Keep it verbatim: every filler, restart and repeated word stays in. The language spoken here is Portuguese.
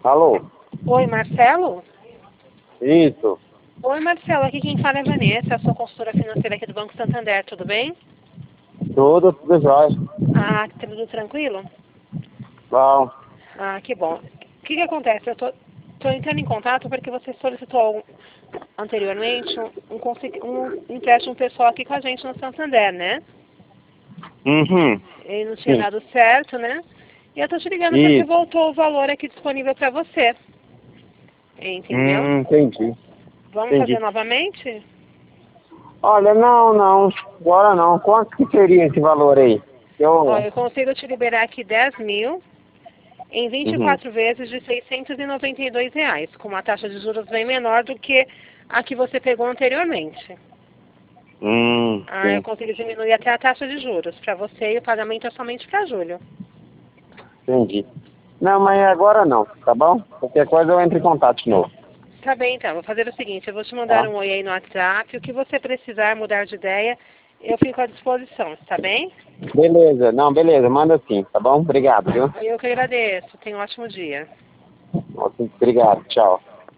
Alô? Oi, Marcelo? Isso. Oi, Marcelo. Aqui quem fala é a Vanessa, sou consultora financeira aqui do Banco Santander. Tudo bem? Tudo, tudo jóia. Ah, tudo tranquilo? Bom. Ah, que bom. O que que acontece? Eu tô, tô entrando em contato porque você solicitou anteriormente um, um, consi- um empréstimo pessoal aqui com a gente no Santander, né? Uhum. Ele não tinha Sim. dado certo, né? E eu tô te ligando porque Isso. voltou o valor aqui disponível para você. Entendeu? Hum, entendi. Vamos fazer Entendi. novamente? Olha, não, não. Agora não. Quanto que seria esse valor aí? Ó, Eu... eu consigo te liberar aqui dez mil em vinte e Uhum. quatro vezes de seiscentos e noventa e dois reais, com uma taxa de juros bem menor do que a que você pegou anteriormente. Hum, Ah, eu sim. consigo diminuir até a taxa de juros para você e o pagamento é somente para julho. Entendi. Não, mas agora não, tá bom? Qualquer coisa eu entro em contato de novo, Tá bem, então. Vou fazer o seguinte, eu vou te mandar tá? um oi aí no WhatsApp. O que você precisar mudar de ideia, eu fico à disposição, tá bem? Beleza. Não, beleza. Manda sim, tá bom? Obrigado, viu? Eu que agradeço. Tenha um ótimo dia. Obrigado. Tchau.